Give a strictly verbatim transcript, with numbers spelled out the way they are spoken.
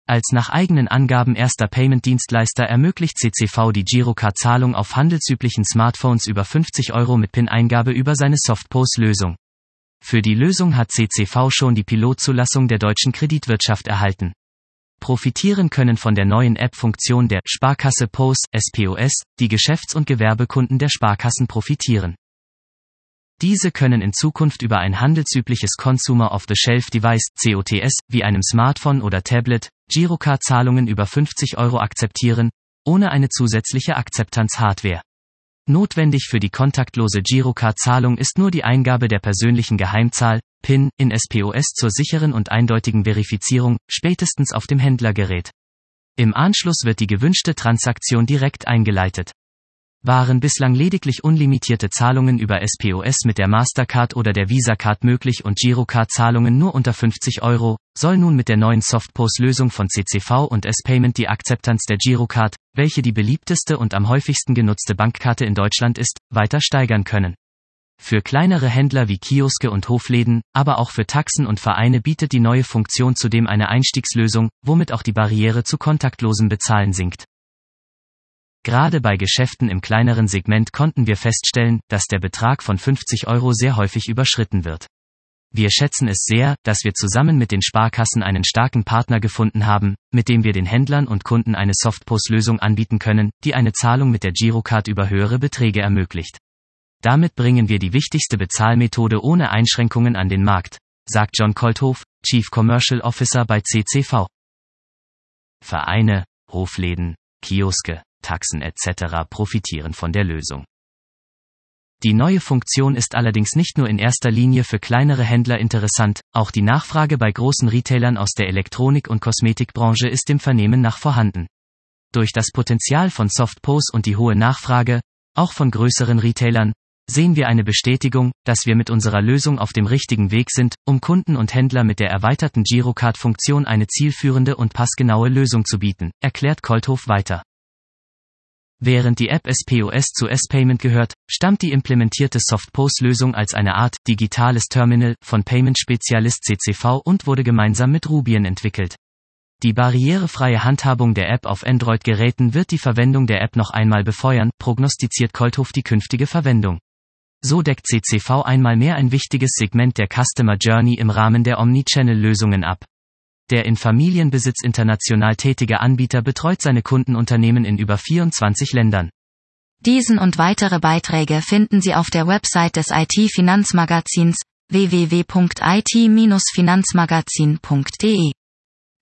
Als nach eigenen Angaben erster Payment-Dienstleister ermöglicht C C V die Girocard-Zahlung auf handelsüblichen Smartphones über fünfzig Euro mit PIN-Eingabe über seine SoftPOS-Lösung. Für die Lösung hat C C V schon die Pilotzulassung der deutschen Kreditwirtschaft erhalten. Profitieren können von der neuen App-Funktion der Sparkasse P O S, S P O S, die Geschäfts- und Gewerbekunden der Sparkassen profitieren. Diese können in Zukunft über ein handelsübliches Consumer Off-the-Shelf Device, C O T S, wie einem Smartphone oder Tablet, Girocard-Zahlungen über fünfzig Euro akzeptieren, ohne eine zusätzliche Akzeptanz-Hardware. Notwendig für die kontaktlose Girocard-Zahlung ist nur die Eingabe der persönlichen Geheimzahl, PIN, in S P O S zur sicheren und eindeutigen Verifizierung, spätestens auf dem Händlergerät. Im Anschluss wird die gewünschte Transaktion direkt eingeleitet. Waren bislang lediglich unlimitierte Zahlungen über S P O S mit der Mastercard oder der Visa-Card möglich und Girocard-Zahlungen nur unter fünfzig Euro, soll nun mit der neuen SoftPOS-Lösung von C C V und S-Payment die Akzeptanz der Girocard, welche die beliebteste und am häufigsten genutzte Bankkarte in Deutschland ist, weiter steigern können. Für kleinere Händler wie Kioske und Hofläden, aber auch für Taxen und Vereine bietet die neue Funktion zudem eine Einstiegslösung, womit auch die Barriere zu kontaktlosem Bezahlen sinkt. Gerade bei Geschäften im kleineren Segment konnten wir feststellen, dass der Betrag von fünfzig Euro sehr häufig überschritten wird. Wir schätzen es sehr, dass wir zusammen mit den Sparkassen einen starken Partner gefunden haben, mit dem wir den Händlern und Kunden eine SoftPOS-Lösung anbieten können, die eine Zahlung mit der Girocard über höhere Beträge ermöglicht. Damit bringen wir die wichtigste Bezahlmethode ohne Einschränkungen an den Markt, sagt John Kolthoff, Chief Commercial Officer bei C C V. Vereine, Hofläden, Kioske, Taxen et cetera profitieren von der Lösung. Die neue Funktion ist allerdings nicht nur in erster Linie für kleinere Händler interessant, auch die Nachfrage bei großen Retailern aus der Elektronik- und Kosmetikbranche ist dem Vernehmen nach vorhanden. Durch das Potenzial von SoftPOS und die hohe Nachfrage, auch von größeren Retailern, sehen wir eine Bestätigung, dass wir mit unserer Lösung auf dem richtigen Weg sind, um Kunden und Händler mit der erweiterten Girocard-Funktion eine zielführende und passgenaue Lösung zu bieten, erklärt Kolthoff weiter. Während die App S P O S zu S-Payment gehört, stammt die implementierte SoftPOS-Lösung als eine Art digitales Terminal von Payment-Spezialist C C V und wurde gemeinsam mit Rubian entwickelt. Die barrierefreie Handhabung der App auf Android-Geräten wird die Verwendung der App noch einmal befeuern, prognostiziert Kolthoff die künftige Verwendung. So deckt C C V einmal mehr ein wichtiges Segment der Customer Journey im Rahmen der Omnichannel-Lösungen ab. Der in Familienbesitz international tätige Anbieter betreut seine Kundenunternehmen in über vierundzwanzig Ländern. Diesen und weitere Beiträge finden Sie auf der Website des I T-Finanzmagazins w w w punkt i t Bindestrich finanzmagazin punkt d e.